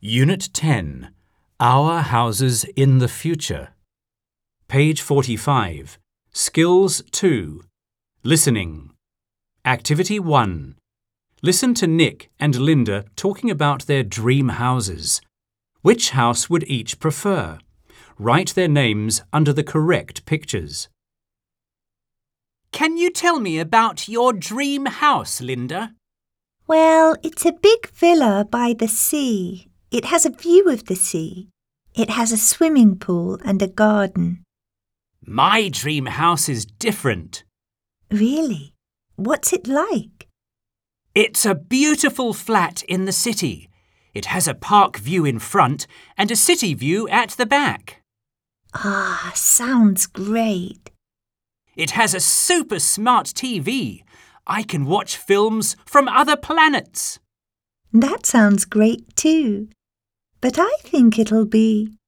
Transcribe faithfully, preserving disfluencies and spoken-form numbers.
Unit ten. Our Houses in the Future. Page forty-five. Skills two. Listening. Activity one. Listen to Nick and Linda talking about their dream houses. Which house would each prefer? Write their names under the correct pictures. Can you tell me about your dream house, Linda? Well, it's a big villa by the sea. It has a view of the sea. It has a swimming pool and a garden. My dream house is different. Really? What's it like? It's a beautiful flat in the city. It has a park view in front and a city view at the back. Ah, sounds great. It has a super smart T V. I can watch films from other planets. That sounds great too. But I think it'll be